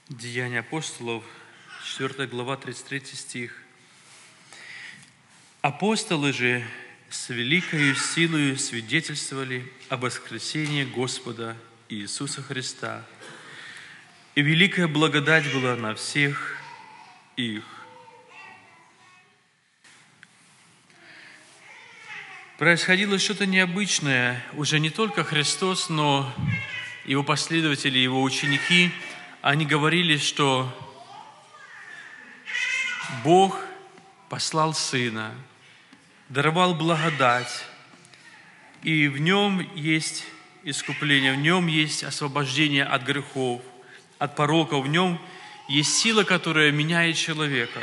Деяния апостолов, 4 глава, 33 стих. «Апостолы же с великою силою свидетельствовали о воскресении Господа Иисуса Христа, и великая благодать была на всех их». Происходило что-то необычное. Уже не только Христос, но Его последователи, Его ученики, они говорили, что Бог послал Сына, даровал благодать, и в Нем есть искупление, в Нем есть освобождение от грехов, от пороков, в Нем есть сила, которая меняет человека.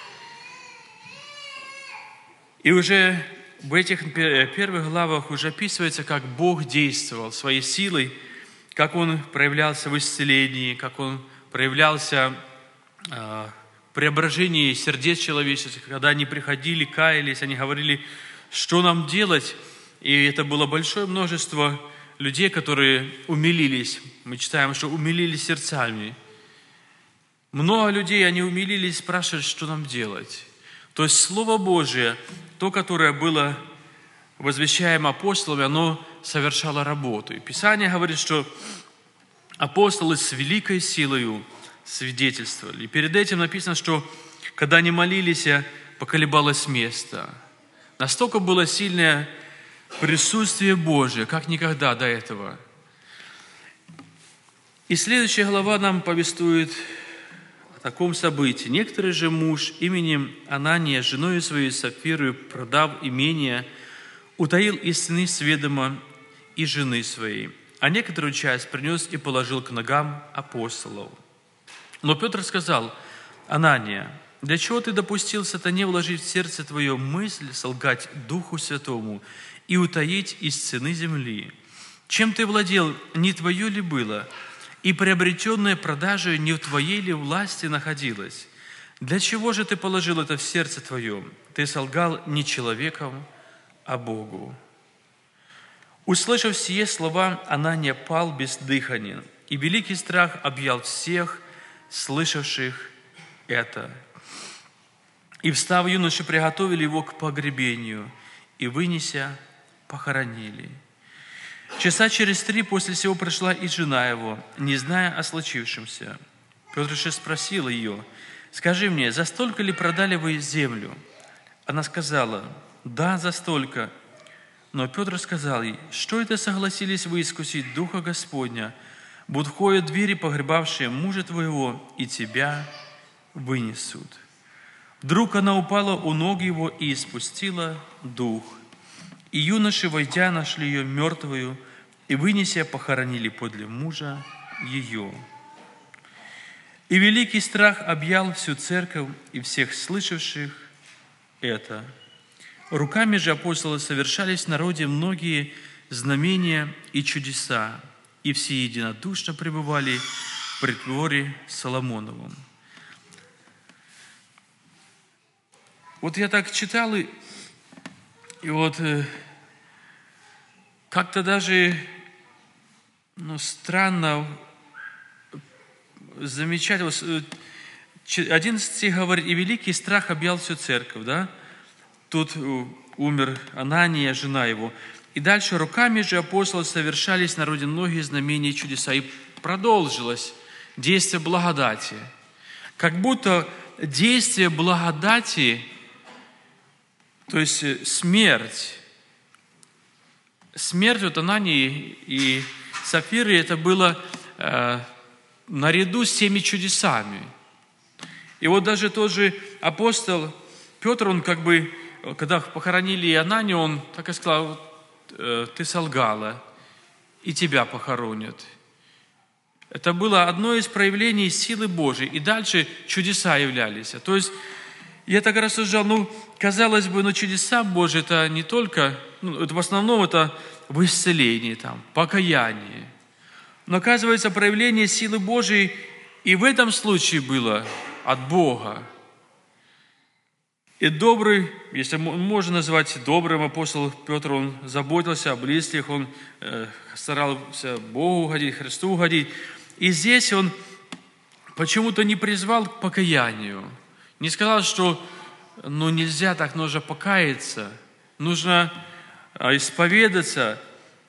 И уже в этих первых главах уже описывается, как Бог действовал своей силой, как Он проявлялся в исцелении, как Он проявлялся в преображении сердец человеческих, когда они приходили, каялись, они говорили, что нам делать. И это было большое множество людей, которые умилились. Мы читаем, что умилились сердцами. Много людей, они умилились, спрашивают, что нам делать. То есть Слово Божие, то, которое было возвещаемо апостолами, оно совершало работу. И Писание говорит, что апостолы с великой силою свидетельствовали. И перед этим написано, что когда они молились, поколебалось место. Настолько было сильное присутствие Божие, как никогда до этого. И следующая глава нам повествует о таком событии. Некоторый же муж именем Анания, женою своей Сапфирою, продав имение, утаил из сына сведома и жены своей, а некоторую часть принес и положил к ногам апостолов. Но Петр сказал: Анания, для чего ты допустил сатане вложить в сердце твое мысль солгать Духу Святому и утаить из цены земли? Чем ты владел, не твое ли было? И приобретенное продажей не в твоей ли власти находилось? Для чего же ты положил это в сердце твое? Ты солгал не человеком, а Богу. Услышав сие слова, Анания пал без дыхания, и великий страх объял всех, слышавших это. И, встав, юноши приготовили его к погребению, и, вынеся, похоронили. Часа через 3 после сего пришла и жена его, не зная о случившемся. Петр же спросил ее: «Скажи мне, за столько ли продали вы землю?» Она сказала: «Да, за столько». Но Петр сказал ей: «Что это согласились вы искусить Духа Господня? Будут ходят двери, погребавшие мужа твоего, и тебя вынесут». Вдруг она упала у ног его и испустила дух. И юноши, войдя, нашли ее мертвую, и, вынеся, похоронили подле мужа ее. И великий страх объял всю церковь и всех слышавших это. Руками же апостолов совершались в народе многие знамения и чудеса, и все единодушно пребывали в притворе Соломоновом. Вот я так читал, и вот как-то даже странно замечать. 11 стих говорит: «И великий страх объял всю церковь». Да? Тут умер Анания, жена его. И дальше: руками же апостолов совершались в народе многие знамения и чудеса. И продолжилось действие благодати. Как будто действие благодати, то есть смерть вот Анании и Сапфиры, это было наряду с теми чудесами. И вот даже тот же апостол Петр, он как бы, когда похоронили Ананию, он так и сказал: «Ты солгала, и тебя похоронят». Это было одно из проявлений силы Божией. И дальше чудеса являлись. То есть я так рассуждал, казалось бы, чудеса Божьи это не только, это в основном это в исцелении, покаянии. Но оказывается, проявление силы Божией и в этом случае было от Бога. И добрый, если можно назвать добрым, апостол Петр, он заботился о близких, он старался Богу угодить, Христу угодить. И здесь он почему-то не призвал к покаянию. Не сказал, что нельзя так, нужно покаяться, нужно исповедаться.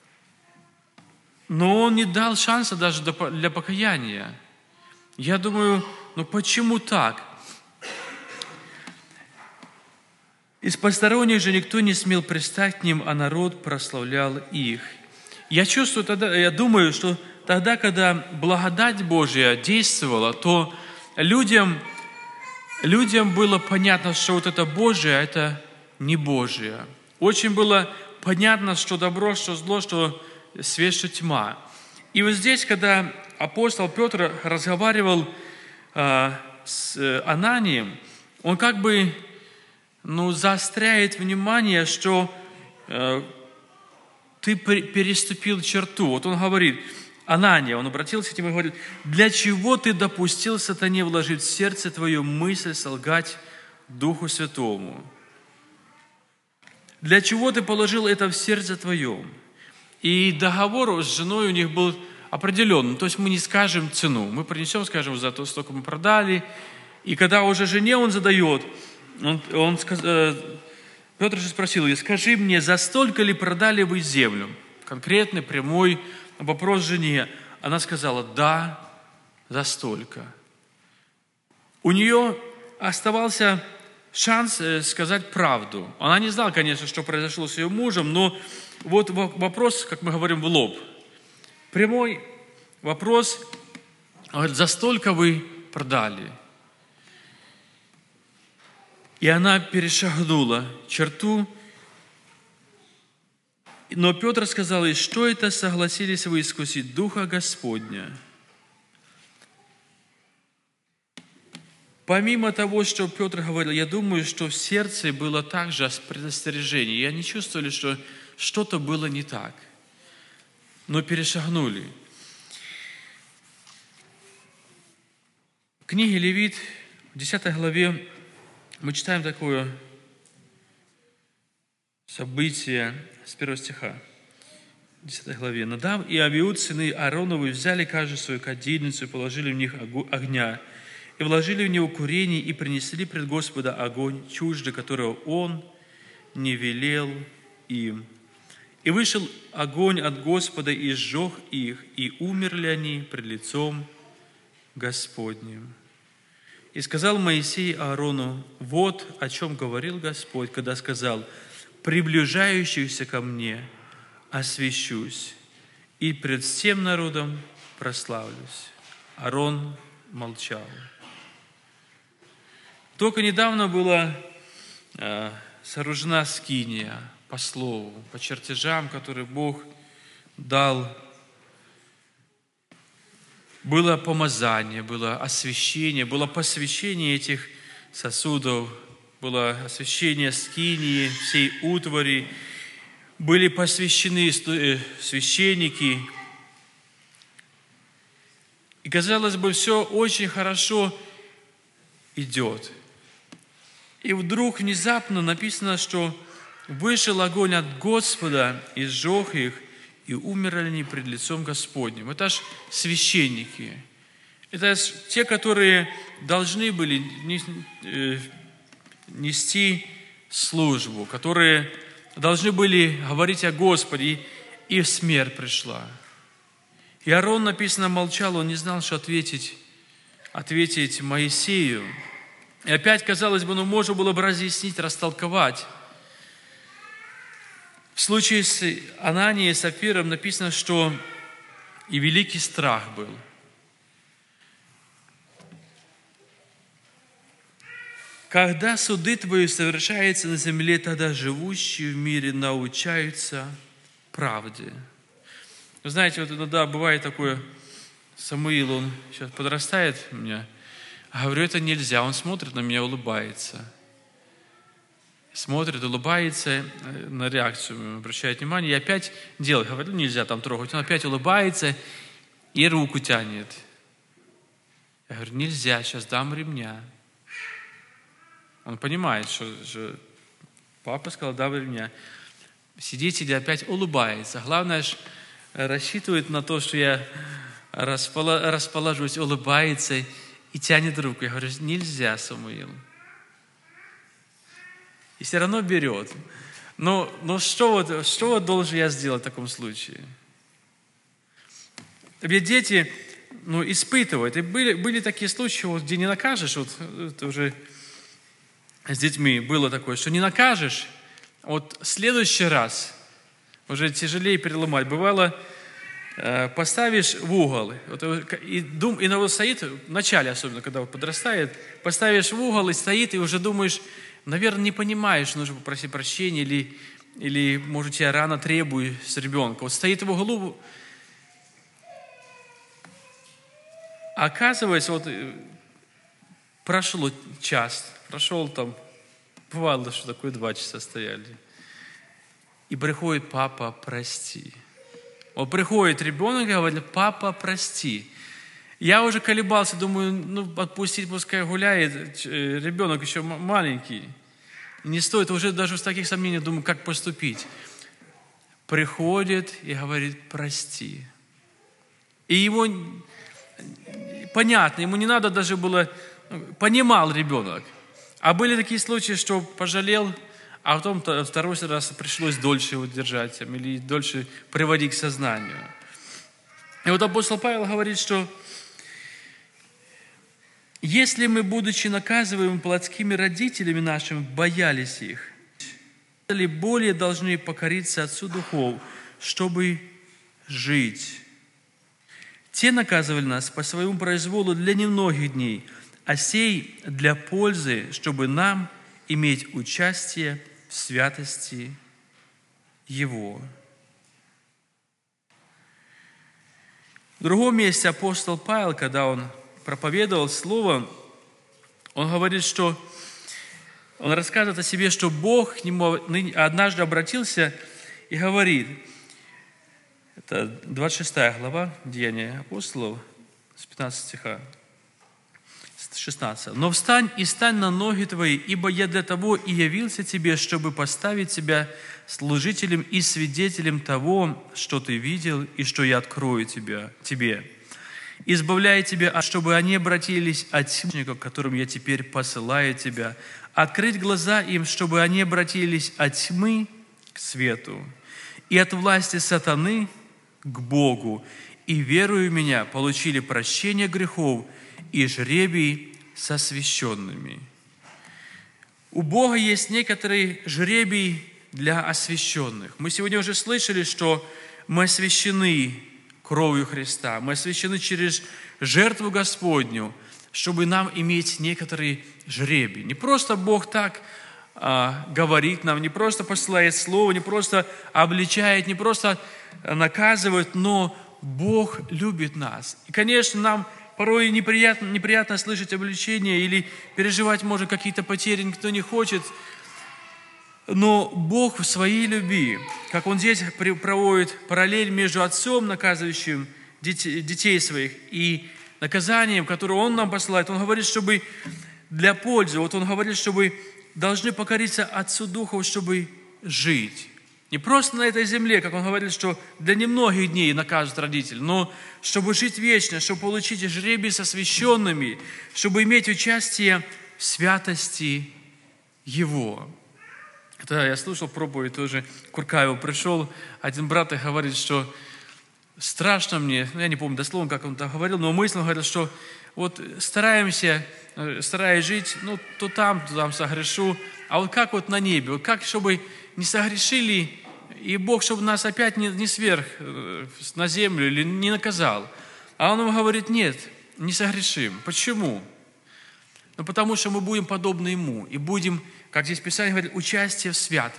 Но он не дал шанса даже для покаяния. Я думаю, почему так? Из посторонних же никто не смел пристать к ним, а народ прославлял их. Я думаю, что тогда, когда благодать Божья действовала, то людям было понятно, что вот это Божие, а это не Божие. Очень было понятно, что добро, что зло, что свет, что тьма. И вот здесь, когда апостол Петр разговаривал с Ананием, он как бы заостряет внимание, что ты переступил черту. Вот он говорит, Анания, он обратился к нему и говорит: для чего ты допустил сатане вложить в сердце твое мысль солгать Духу Святому? Для чего ты положил это в сердце твоем? И договор с женой у них был определенный. То есть мы не скажем цену. Мы принесем, скажем, за то, столько мы продали. И когда уже жене он задает, Петр же спросил ее: скажи мне, за столько ли продали вы землю? Конкретный, прямой вопрос жене. Она сказала: да, за столько. У нее оставался шанс сказать правду. Она не знала, конечно, что произошло с ее мужем, но вот вопрос, как мы говорим, в лоб. Прямой вопрос, говорит: за столько вы продали? И она перешагнула черту. Но Петр сказал ей: что это согласились вы искусить Духа Господня? Помимо того, что Петр говорил, я думаю, что в сердце было также предостережение. И они чувствовали, что что-то было не так. Но перешагнули. В книге Левит, в 10 главе, мы читаем такое событие с 1 стиха, 10 главе. Надав и Авиуд, сыны Аароновы, взяли каждую свою кадильницу и положили в них огня, и вложили в него курение, и принесли пред Господа огонь чуждый, которого он не велел им. И вышел огонь от Господа, и сжег их, и умерли они пред лицом Господним. И сказал Моисей Аарону: вот о чем говорил Господь, когда сказал: приближающихся ко мне освящусь, и пред всем народом прославлюсь. Аарон молчал. Только недавно была сооружена скиния по слову, по чертежам, которые Бог дал. Было помазание, было освящение, было посвящение этих сосудов, было освящение скинии, всей утвари, были посвящены священники. И, казалось бы, все очень хорошо идет. И вдруг внезапно написано, что вышел огонь от Господа и сжег их, и умерли они пред лицом Господним. Это ж священники. Это те, которые должны были нести службу, которые должны были говорить о Господе, и смерть пришла. И Аарон, написано, молчал, он не знал, что ответить Моисею. И опять, казалось бы, можно было бы разъяснить, растолковать. В случае с Ананией и Сапфиром написано, что и великий страх был. Когда суды твои совершаются на земле, тогда живущие в мире научаются правде. Вы знаете, вот иногда бывает такое, Самуил, он сейчас подрастает у меня, а говорю, это нельзя. Он смотрит на меня, улыбается. Смотрит, улыбается, на реакцию обращает внимание, и опять делает. Говорю, нельзя там трогать. Он опять улыбается и руку тянет. Я говорю, нельзя, сейчас дам ремня. Он понимает, что папа сказал, дам ремня. Сидит и опять улыбается. Главное, рассчитывает на то, что я расположусь, улыбается и тянет руку. Я говорю: нельзя, Самуил. И все равно берет. Но что должен я сделать в таком случае? Ведь дети испытывают. И были такие случаи, где не накажешь, это уже с детьми было такое, что не накажешь, в следующий раз уже тяжелее переломать. Бывало, поставишь в угол, и стоит, в начале особенно, когда подрастает, поставишь в угол и стоит, и уже думаешь, наверное, не понимаешь, нужно попросить прощения, или может, я рано требую с ребенка. Стоит в углу. Оказывается, прошел час, бывало, что такое 2 часа стояли. И приходит: папа, прости. Приходит ребенок и говорит: папа, прости. Я уже колебался, думаю, отпустить, пускай гуляет, ребенок еще маленький. Не стоит, уже даже с таких сомнений, думаю, как поступить. Приходит и говорит: прости. И его, понятно, ему не надо даже было, понимал ребенок. А были такие случаи, что пожалел, а потом второй раз пришлось дольше его держать, или дольше приводить к сознанию. И апостол Павел говорит, что если мы, будучи наказываемыми плотскими родителями нашими, боялись их, ли более должны покориться Отцу Духов, чтобы жить. Те наказывали нас по своему произволу для немногих дней, а сей для пользы, чтобы нам иметь участие в святости Его. В другом месте апостол Павел, когда он проповедовал Слово, он говорит, что он рассказывает о себе, что Бог к нему однажды обратился и говорит, это 26 глава Деяния апостолов, с 15 стиха, 16. «Но встань и стань на ноги твои, ибо я для того и явился тебе, чтобы поставить тебя служителем и свидетелем того, что ты видел и что я открою тебе. Избавляя тебя, чтобы они обратились от тьмы, к которым я теперь посылаю тебя, открыть глаза им, чтобы они обратились от тьмы к свету и от власти сатаны к Богу, и, веруя в меня, получили прощение грехов и жребий с освященными». У Бога есть некоторый жребий для освященных. Мы сегодня уже слышали, что мы освящены кровью Христа, мы освящены через жертву Господню, чтобы нам иметь некоторый жребий. Не просто Бог так говорит нам, не просто посылает Слово, не просто обличает, не просто наказывает, но Бог любит нас. И, конечно, нам порой неприятно слышать обличение или переживать, может, какие-то потери, никто не хочет. Но Бог в своей любви, как Он здесь проводит параллель между отцом, наказывающим детей своих, и наказанием, которое Он нам посылает, Он говорит, чтобы для пользы, Он говорит, чтобы должны покориться Отцу Духов, чтобы жить. Не просто на этой земле, как Он говорит, что для немногих дней накажут родитель, но чтобы жить вечно, чтобы получить жребий с освященными, чтобы иметь участие в святости Его. Это я слушал проповедь тоже, Куркаев пришел, один брат и говорит, что страшно мне, я не помню дословно, как он там говорил, но мысль говорил, что стараясь жить, то там согрешу, а как на небе, как чтобы не согрешили, и Бог, чтобы нас опять не сверх на землю или не наказал. А Он ему говорит, нет, не согрешим. Почему? Потому что мы будем подобны Ему, и будем, как здесь Писание говорит, участие в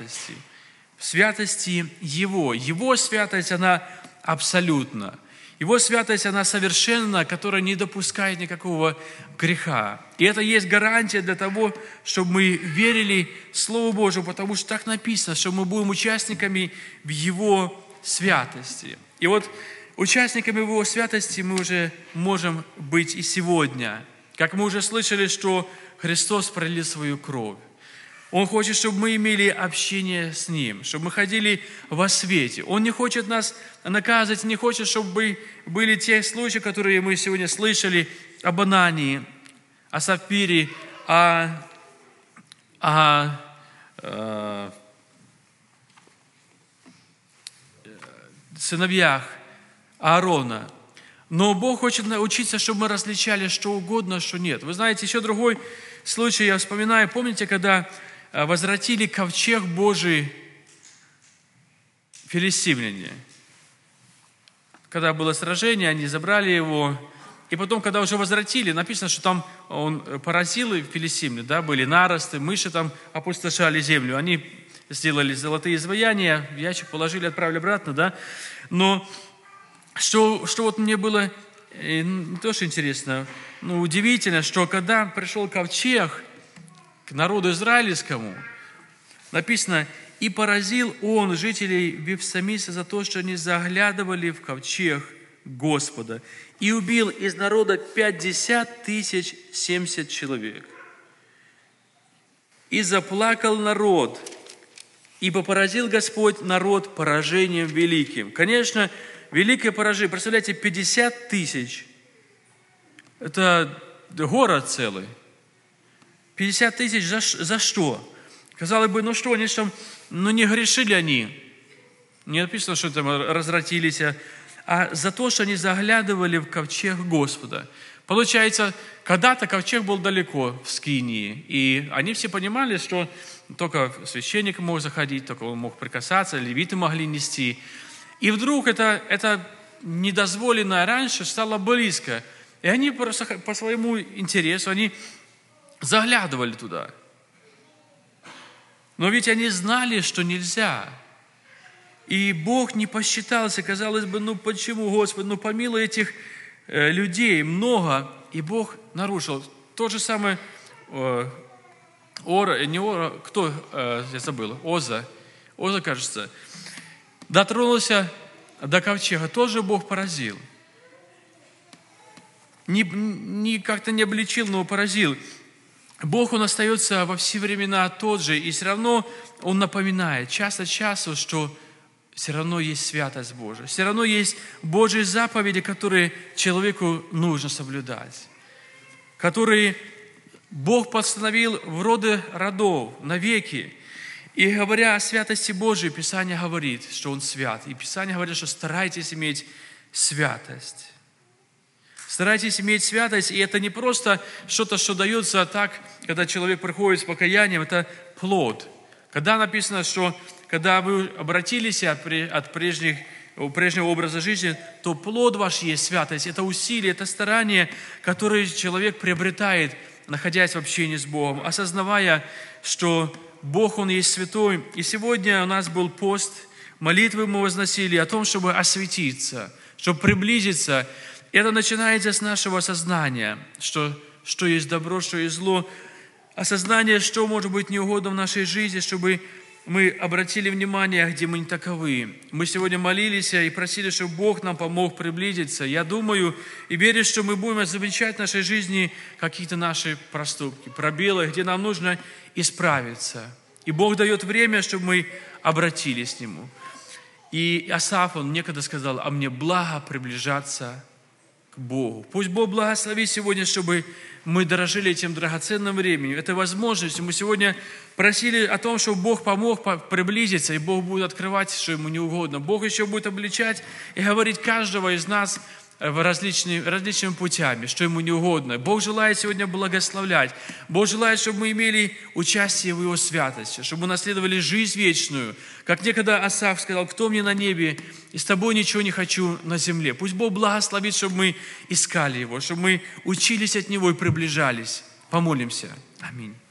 святости Его. Его святость, она абсолютна. Его святость, она совершенна, которая не допускает никакого греха. И это есть гарантия для того, чтобы мы верили Слову Божьему, потому что так написано, что мы будем участниками в Его святости. И участниками Его святости мы уже можем быть и сегодня. Как мы уже слышали, что Христос пролил свою кровь. Он хочет, чтобы мы имели общение с Ним, чтобы мы ходили во свете. Он не хочет нас наказывать, не хочет, чтобы были те случаи, которые мы сегодня слышали об Анании, о сапфире, о сыновьях Аарона. Но Бог хочет научиться, чтобы мы различали, что угодно, что нет. Вы знаете, еще другой случай я вспоминаю. Помните, когда возвратили ковчег Божий филистимляне? Когда было сражение, они забрали его. И потом, когда уже возвратили, написано, что там он поразил филистимлян, да, были наросты, мыши там опустошали землю. Они сделали золотые изваяния, в ящик положили, отправили обратно, да. Но что вот мне было тоже интересно, удивительно, что когда пришел ковчег к народу израильскому, написано, и поразил он жителей Вифсамиса за то, что они заглядывали в ковчег Господа, и убил из народа 50 070 человек. И заплакал народ, ибо поразил Господь народ поражением великим. Конечно, великое поражение. Представляете, 50 000. Это город целый. 50 000 за что? Казалось бы, ну что, они же там, не грешили они. Не написано, что там развратились, а за то, что они заглядывали в ковчег Господа. Получается, когда-то ковчег был далеко, в Скинии, и они все понимали, что только священник мог заходить, только он мог прикасаться, левиты могли нести. И вдруг это недозволенное раньше стало близко. И они просто по своему интересу, они заглядывали туда. Но ведь они знали, что нельзя. И Бог не посчитался, казалось бы, почему, Господи, помилуй этих людей много, и Бог нарушил. То же самое я забыл, Оза, кажется, дотронулся до ковчега, тоже Бог поразил. Как-то не обличил, но поразил. Бог, Он остается во все времена тот же, и все равно Он напоминает час от часу, что все равно есть святость Божия, все равно есть Божьи заповеди, которые человеку нужно соблюдать, которые Бог постановил в роды родов навеки. И говоря о святости Божией, Писание говорит, что Он свят. И Писание говорит, что старайтесь иметь святость. Старайтесь иметь святость, и это не просто что-то, что дается так, когда человек приходит с покаянием, это плод. Когда написано, что когда вы обратились от прежнего образа жизни, то плод ваш есть святость. Это усилие, это старание, которое человек приобретает, находясь в общении с Богом, осознавая, что Бог, Он есть святой. И сегодня у нас был пост, молитвы мы возносили о том, чтобы осветиться, чтобы приблизиться. Это начинается с нашего осознания, что есть добро, что есть зло. Осознание, что может быть неугодно в нашей жизни, чтобы мы обратили внимание, где мы не таковы. Мы сегодня молились и просили, чтобы Бог нам помог приблизиться. Я думаю и верю, что мы будем замечать в нашей жизни какие-то наши проступки, пробелы, где нам нужно исправиться. И Бог дает время, чтобы мы обратились к Нему. И Асаф, он некогда сказал, а мне благо приближаться к Богу. Пусть Бог благословит сегодня, чтобы мы дорожили этим драгоценным временем, этой возможностью. Мы сегодня просили о том, чтобы Бог помог приблизиться, и Бог будет открывать, что Ему не угодно. Бог еще будет обличать и говорить каждого из нас различными путями, что Ему не угодно. Бог желает сегодня благословлять. Бог желает, чтобы мы имели участие в Его святости, чтобы мы наследовали жизнь вечную. Как некогда Асаф сказал, кто мне на небе, и с тобой ничего не хочу на земле. Пусть Бог благословит, чтобы мы искали Его, чтобы мы учились от Него и приближались. Помолимся. Аминь.